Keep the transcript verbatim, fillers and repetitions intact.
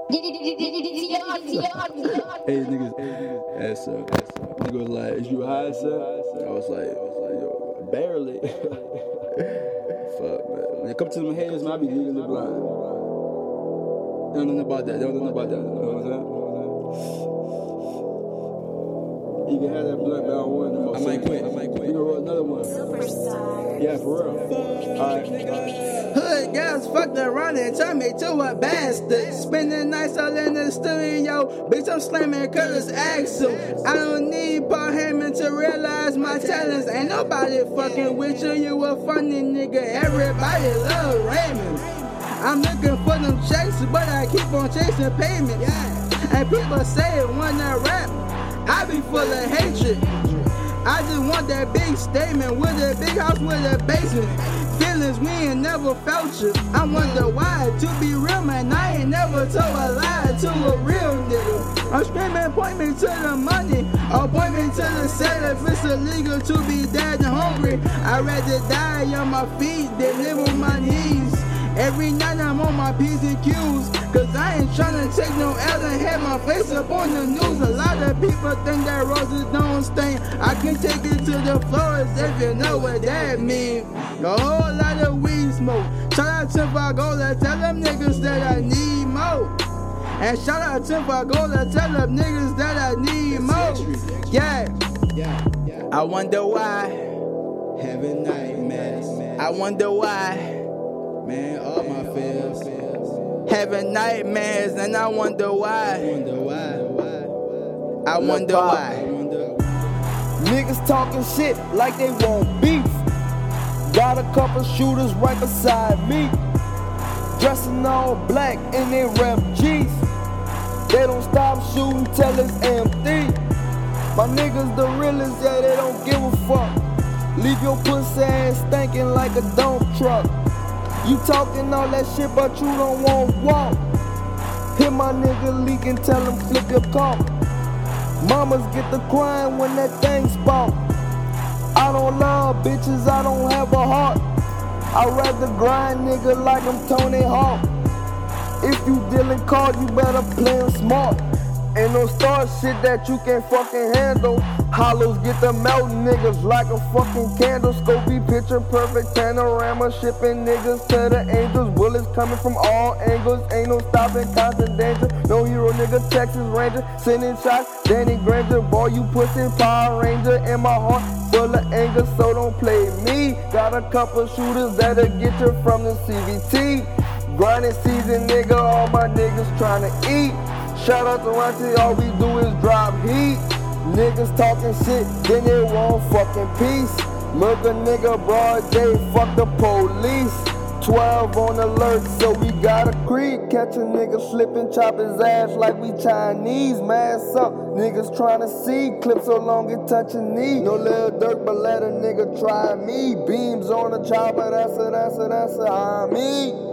Hey niggas, that's uh, nigga was like, is you high, son? I was like, I was like, yo, barely. Fuck, man. When it comes to them haters, man, I be legally blind. They don't know about that. They don't know about that. You know what I'm saying? You can have that blunt, but I don't want it. I might quit. I might quit. We gonna roll another one. Superstar. Yeah, for real. Alright. Hood girls fucked around and turned me to a bastard. Spending nights all in the studio. Bitch, I'm slamming cause it's Axel. I don't need Paul Heyman to realize my talents. Ain't nobody fucking with you. You a funny nigga. Everybody love Raymond. I'm looking for them checks, but I keep on chasing payment. And people say it when I rap, I be full of hatred. I just want that big statement with a big house with a basement. Feelings we ain't never felt you. I wonder why. To be real, man, I ain't never told a lie to a real nigga. I'm screaming, point me to the money, or point me to the set. If it's illegal to be dead and hungry, I'd rather die on my feet than live on my knees. Every night I'm on my P's and Q's, cause I ain't tryna take no L and have my face up on the news. A lot of people think that roses don't stain. I can take it to the florist if you know what that means. A whole lot of weed smoke. Shout out to Vagola, tell them niggas that I need more. And shout out to Vagola, tell them niggas that I need more. Yeah, I wonder why. Having nightmares. I wonder why. Man, all my fears. Having nightmares, and I wonder why. I wonder why, why. I wonder why. I wonder. Niggas talking shit like they want beef. Got a couple shooters right beside me. Dressing all black in their rep G's. They don't stop shooting till it's empty. My niggas the realest, yeah, they don't give a fuck. Leave your pussy ass stinking like a dump truck. You talking all that shit, but you don't want to walk. Hit my nigga leak and tell him flip your car. Mamas get the crying when that thing spark. I don't love bitches, I don't have a heart. I'd rather grind nigga like I'm Tony Hawk. If you dealing card, you better play 'em smart. Ain't no star shit that you can't fucking handle. Hollows get the melting niggas like a fucking candle. Scopey picture perfect panorama. Shipping niggas to the angels. Bullets coming from all angles. Ain't no stopping, constant danger. No hero nigga, Texas Ranger. Sending shots, Danny Granger. Boy, you pussy Power Ranger. In my heart full of anger, so don't play me. Got a couple shooters that'll get you from the C V T. Grinding season nigga, all my niggas tryna eat. Shout out to Ranty, all we do is drop heat. Niggas talking shit, then they want fucking peace. Murder nigga broad day, fuck the police. twelve on alert, so we gotta creep. Catch a nigga slipping, chop his ass like we Chinese. Mass up, niggas tryna see. Clip so long it touch a knee. No Lil Durk, but let a nigga try me. Beams on the chopper, that's a, that's a, that's a, I me.